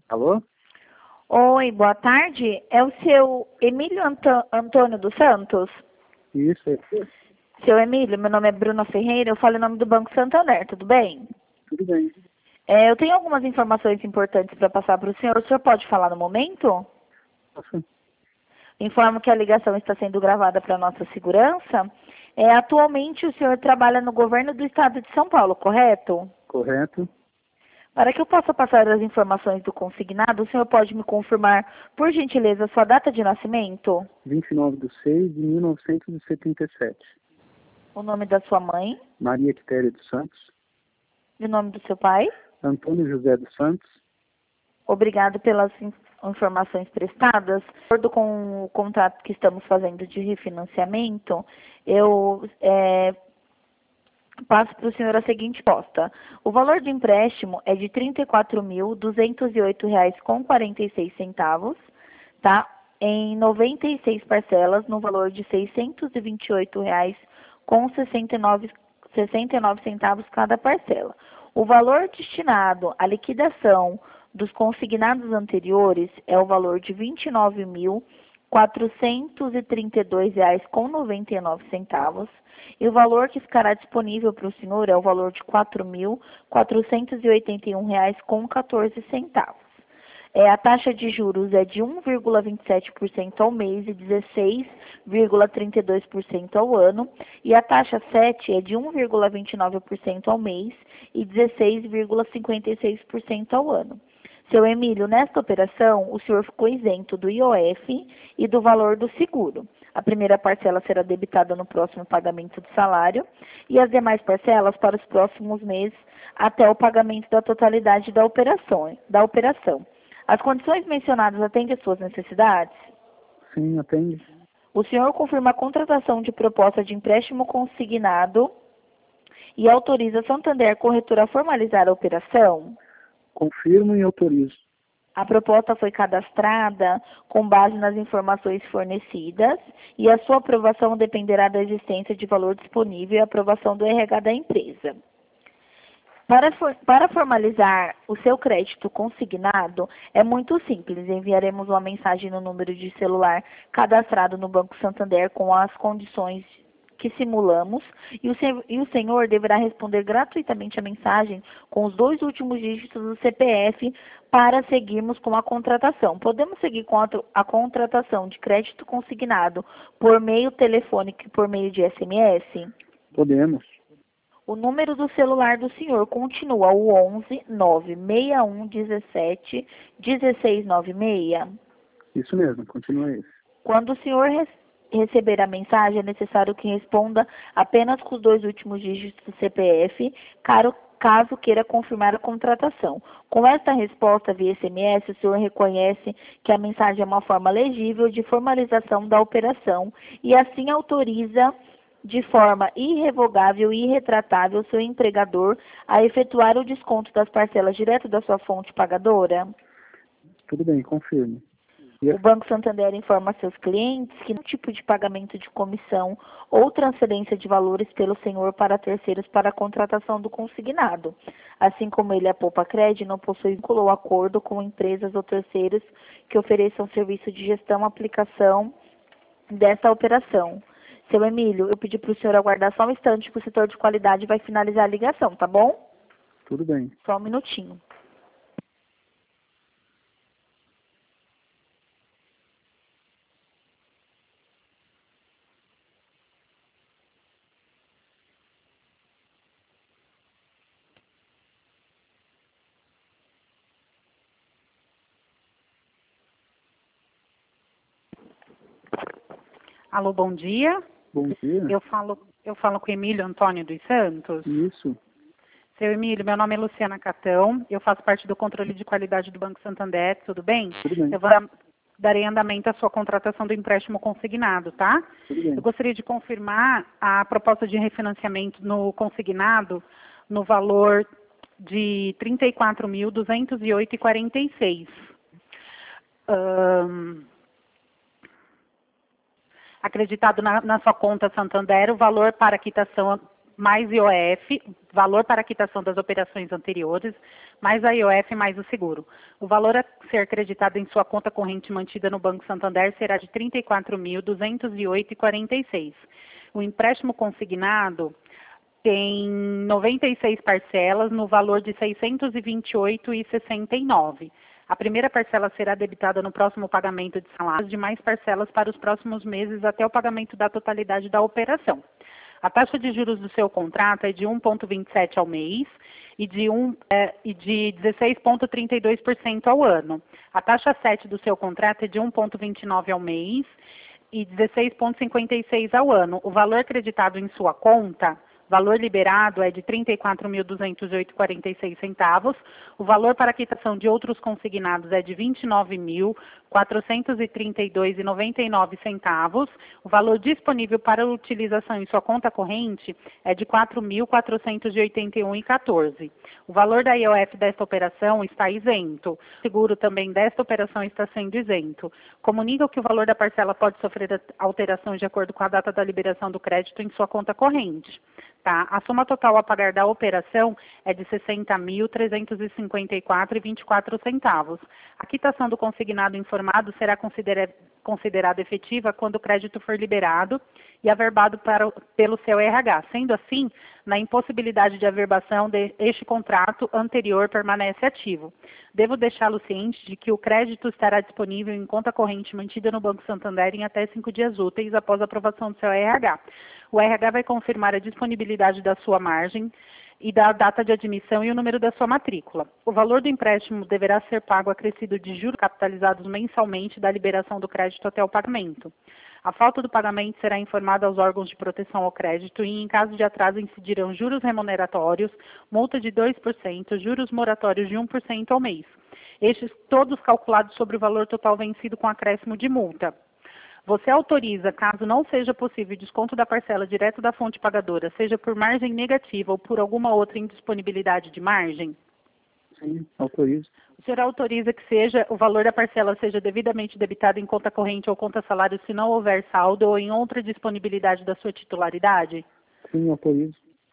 Alô? Oi, boa tarde. É o seu Emílio Antônio dos Santos? Isso, Seu Emílio, meu nome é Bruna Ferreira, eu falo em nome do Banco Santander, tudo bem? tudo bem. Eu tenho algumas informações importantes para passar para o senhor pode falar no momento? Posso? Informo que a ligação está sendo gravada para nossa segurança. Atualmente o senhor trabalha no governo do estado de São Paulo, correto? Correto. Para que eu possa passar as informações do consignado, o senhor pode me confirmar, por gentileza, sua data de nascimento? 29/6/1977. O nome da sua mãe? Maria Quitéria dos Santos. E o nome do seu pai? Antônio José dos Santos. Obrigado pelas informações prestadas. De acordo com o contrato que estamos fazendo de refinanciamento, eu passo para o senhor a seguinte posta. O valor de empréstimo é de R$ 34.208,46, tá? Em 96 parcelas, no valor de R$ 628,69 centavos cada parcela. O valor destinado à liquidação dos consignados anteriores é o valor de R$ 29.432,99 e o valor que ficará disponível para o senhor é o valor de R$ 4.481,14. A taxa de juros é de 1,27% ao mês e 16,32% ao ano, e a taxa 7 é de 1,29% ao mês e 16,56% ao ano. Seu Emílio, nesta operação, o senhor ficou isento do IOF e do valor do seguro. A primeira parcela será debitada no próximo pagamento do salário e as demais parcelas para os próximos meses até o pagamento da totalidade da operação. As condições mencionadas atendem às suas necessidades? Sim, atende. O senhor confirma a contratação de proposta de empréstimo consignado e autoriza a Santander Corretora a formalizar a operação? Confirmo e autorizo. A proposta foi cadastrada com base nas informações fornecidas e a sua aprovação dependerá da existência de valor disponível e aprovação do RH da empresa. Para formalizar o seu crédito consignado, é muito simples. Enviaremos uma mensagem no número de celular cadastrado no Banco Santander com as condições que simulamos e o senhor deverá responder gratuitamente a mensagem com os 2 últimos dígitos do CPF para seguirmos com a contratação. Podemos seguir com a contratação de crédito consignado por meio telefônico e por meio de SMS? Podemos. O número do celular do senhor continua o 11 961 17 1696. Isso mesmo, continua esse. Quando o senhor receber a mensagem, é necessário que responda apenas com os 2 últimos dígitos do CPF, caso queira confirmar a contratação. Com esta resposta via SMS, o senhor reconhece que a mensagem é uma forma legível de formalização da operação e assim autoriza de forma irrevogável e irretratável seu empregador a efetuar o desconto das parcelas direto da sua fonte pagadora? Tudo bem, confirmo. O Banco Santander informa seus clientes que nenhum tipo de pagamento de comissão ou transferência de valores pelo senhor para terceiros para a contratação do consignado. Assim como ele, a Poupa Cred, não possui vínculo ou acordo com empresas ou terceiros que ofereçam serviço de gestão aplicação dessa operação. Seu Emílio, eu pedi para o senhor aguardar só um instante que o setor de qualidade vai finalizar a ligação, tá bom? Tudo bem. Só um minutinho. Alô, bom dia. Bom dia. Eu falo com o Emílio Antônio dos Santos. Isso. Seu Emílio, meu nome é Luciana Catão, eu faço parte do controle de qualidade do Banco Santander, tudo bem? Tudo bem. Eu darei andamento à sua contratação do empréstimo consignado, tá? Tudo bem. Eu gostaria de confirmar a proposta de refinanciamento no consignado no valor de R$ 34.208,46. Acreditado na sua conta Santander, o valor para quitação mais IOF, valor para a quitação das operações anteriores, mais a IOF mais o seguro. O valor a ser acreditado em sua conta corrente mantida no Banco Santander será de R$ 34.208,46. O empréstimo consignado tem 96 parcelas no valor de R$ 628,69. A primeira parcela será debitada no próximo pagamento de salários, demais parcelas para os próximos meses até o pagamento da totalidade da operação. A taxa de juros do seu contrato é de 1,27% ao mês e de 16,32% ao ano. A taxa 7 do seu contrato é de 1,29% ao mês e 16,56% ao ano. O valor creditado em sua conta, valor liberado, é de R$ 34.208,46. O valor para quitação de outros consignados é de R$ 29.432,99. O valor disponível para utilização em sua conta corrente é de R$ 4.481,14. O valor da IOF desta operação está isento. O seguro também desta operação está sendo isento. Comunica que o valor da parcela pode sofrer alterações de acordo com a data da liberação do crédito em sua conta corrente. Tá? A soma total a pagar da operação é de R$ 60.354,24. A quitação do consignado informado será considerada efetiva quando o crédito for liberado e averbado pelo seu RH. Sendo assim, na impossibilidade de averbação, este contrato anterior permanece ativo. Devo deixá-lo ciente de que o crédito estará disponível em conta corrente mantida no Banco Santander em até 5 dias úteis após a aprovação do seu RH. O RH vai confirmar a disponibilidade da sua margem e da data de admissão e o número da sua matrícula. O valor do empréstimo deverá ser pago acrescido de juros capitalizados mensalmente da liberação do crédito até o pagamento. A falta do pagamento será informada aos órgãos de proteção ao crédito e, em caso de atraso, incidirão juros remuneratórios, multa de 2%, juros moratórios de 1% ao mês. Estes todos calculados sobre o valor total vencido com acréscimo de multa. Você autoriza, caso não seja possível o desconto da parcela direto da fonte pagadora, seja por margem negativa ou por alguma outra indisponibilidade de margem? Sim, autorizo. O senhor autoriza que o valor da parcela seja devidamente debitado em conta corrente ou conta salário se não houver saldo ou em outra disponibilidade da sua titularidade? Sim, autorizo.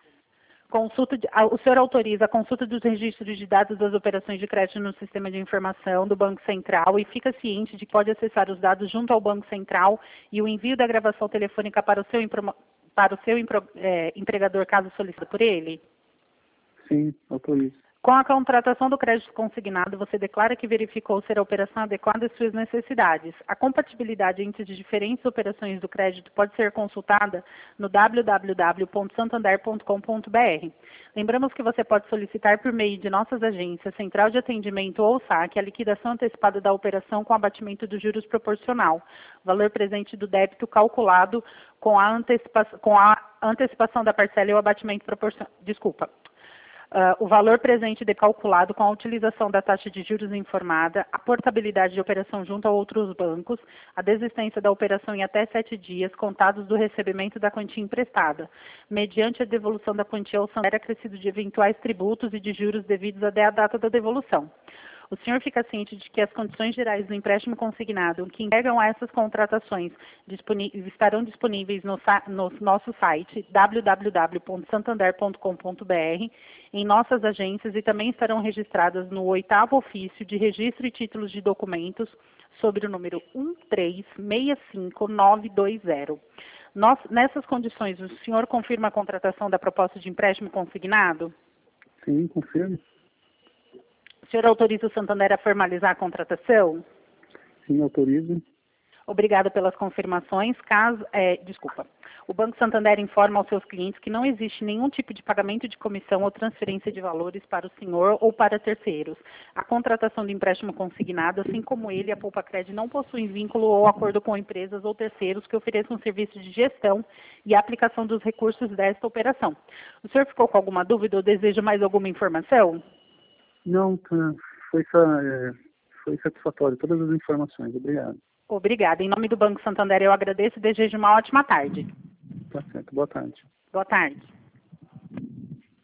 O senhor autoriza a consulta dos registros de dados das operações de crédito no sistema de informação do Banco Central e fica ciente de que pode acessar os dados junto ao Banco Central e o envio da gravação telefônica para o seu empregador, caso solicitado por ele? Sim, autorizo. Com a contratação do crédito consignado, você declara que verificou ser a operação adequada às suas necessidades. A compatibilidade entre as diferentes operações do crédito pode ser consultada no www.santander.com.br. Lembramos que você pode solicitar por meio de nossas agências, central de atendimento ou SAC, a liquidação antecipada da operação com abatimento dos juros proporcional, valor presente do débito calculado com a antecipação da parcela e o abatimento proporcional. O valor presente decalculado com a utilização da taxa de juros informada, a portabilidade de operação junto a outros bancos, a desistência da operação em até 7 dias, contados do recebimento da quantia emprestada, mediante a devolução da quantia ao Santander acrescido de eventuais tributos e de juros devidos até a data da devolução. O senhor fica ciente de que as condições gerais do empréstimo consignado que integram essas contratações estarão disponíveis no nosso site www.santander.com.br, em nossas agências e também estarão registradas no 8º ofício de registro e títulos de documentos sobre o número 1365920. Nessas condições, o senhor confirma a contratação da proposta de empréstimo consignado? Sim, confirmo. O senhor autoriza o Santander a formalizar a contratação? Sim, autorizo. Obrigada pelas confirmações. O Banco Santander informa aos seus clientes que não existe nenhum tipo de pagamento de comissão ou transferência de valores para o senhor ou para terceiros. A contratação do empréstimo consignado, assim como ele, a Poupa-Cred não possuem vínculo ou acordo com empresas ou terceiros que ofereçam serviço de gestão e aplicação dos recursos desta operação. O senhor ficou com alguma dúvida ou deseja mais alguma informação? Não, foi satisfatório todas as informações. Obrigado. Obrigada. Em nome do Banco Santander, eu agradeço e desejo uma ótima tarde. Tá certo. Boa tarde. Boa tarde.